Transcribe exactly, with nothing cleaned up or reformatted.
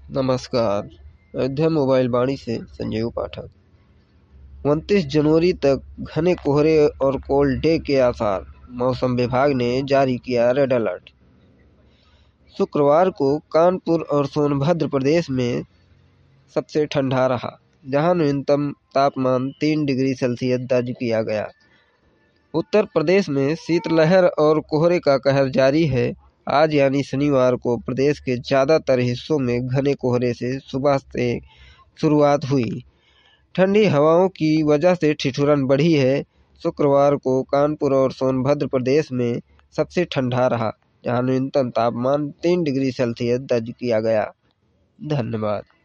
नमस्कार। अयोध्या मोबाइल वाणी से संजीव पाठक। उनतीस जनवरी तक घने कोहरे और कोल्ड डे के आसार, मौसम विभाग ने जारी किया रेड अलर्ट। शुक्रवार को कानपुर और सोनभद्र प्रदेश में सबसे ठंडा रहा, जहां न्यूनतम तापमान तीन डिग्री सेल्सियस दर्ज किया गया। उत्तर प्रदेश में शीतलहर और कोहरे का कहर जारी है। आज यानी शनिवार को प्रदेश के ज़्यादातर हिस्सों में घने कोहरे से सुबह से शुरुआत हुई। ठंडी हवाओं की वजह से ठिठुरन बढ़ी है। शुक्रवार को कानपुर और सोनभद्र प्रदेश में सबसे ठंडा रहा, जहां न्यूनतम तापमान तीन डिग्री सेल्सियस दर्ज किया गया। धन्यवाद।